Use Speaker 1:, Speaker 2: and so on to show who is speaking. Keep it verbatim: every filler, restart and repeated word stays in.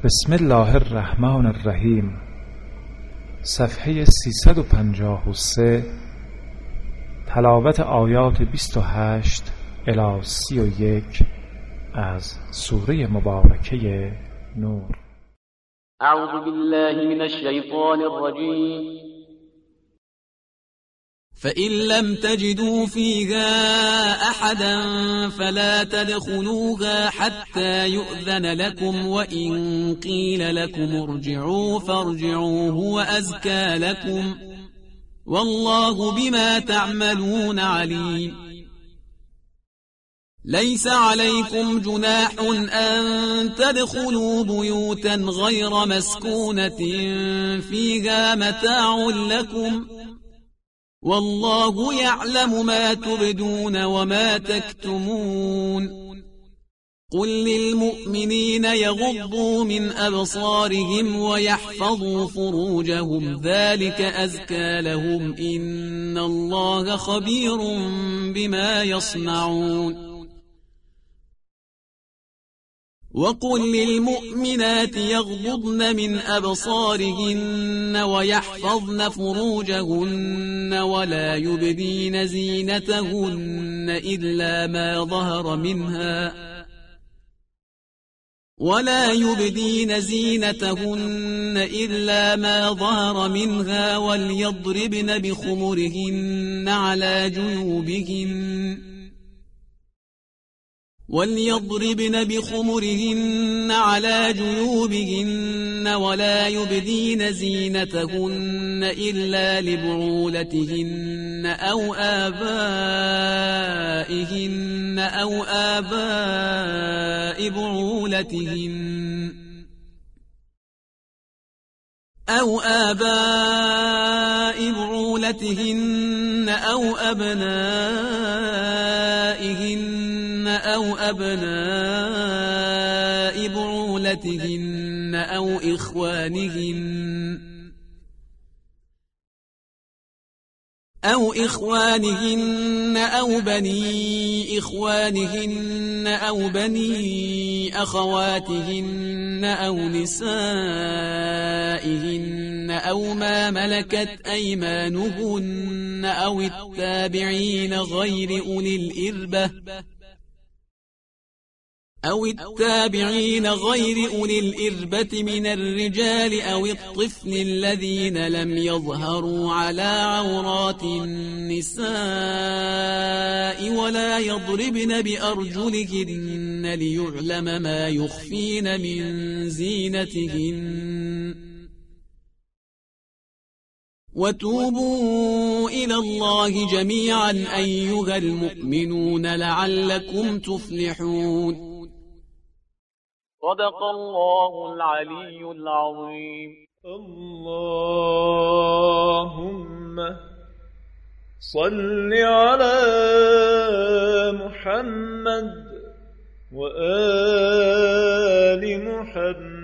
Speaker 1: بسم الله الرحمن الرحیم. صفحه سیصد و پنجاه و سه. تلاوت آیات بیست و هشت الی سی و یک از سوره مبارکه نور.
Speaker 2: اعوذ بالله من الشیطان الرجیم.
Speaker 3: فإن لم تجدوا فيها أحدا فلا تدخلوها حتى يؤذن لكم، وإن قيل لكم ارجعوا فارجعوا هو أزكى لكم، والله بما تعملون عليم. ليس عليكم جناح أن تدخلوا بيوتا غير مسكونة فيها متاع لكم، والله يعلم ما تبدون وما تكتمون. قل للمؤمنين يغضوا من أبصارهم ويحفظوا فروجهم ذلك أزكى لهم، إن الله خبير بما يصنعون. وقل للمؤمنات يغضضن من أبصارهن ويحفظن فروجهن ولا يبدين زينتهن إلا ما ظهر منها ولا يبدين زينتهن إلا ما ظهر منها وليضربن بخمرهن على جيوبهن وليضربن بخمرهن على جيوبهن ولا يبدين زينتهن إلا لبعولتهن أو آبائهن أو آباء بعولتهن أو آباء بعولتهن أو أبنائهن أو أبناء بعولتهن أو إخوانهن أو إخوانهن أو بني إخوانهن أو بني أخواتهن أو نسائهن أو ما ملكت أيمانهن أو التابعين غير أولي الإربة أو التابعين غير أولي الإربة من الرجال أو الطفل الذين لم يظهروا على عورات النساء ولا يضربن بأرجلهن ليعلم ما يخفين من زينتهن. وتوبوا إلى الله جميعا أيها المؤمنون لعلكم تفلحون.
Speaker 2: صدق الله العلي العظيم.
Speaker 4: اللهم صل على محمد وآل محمد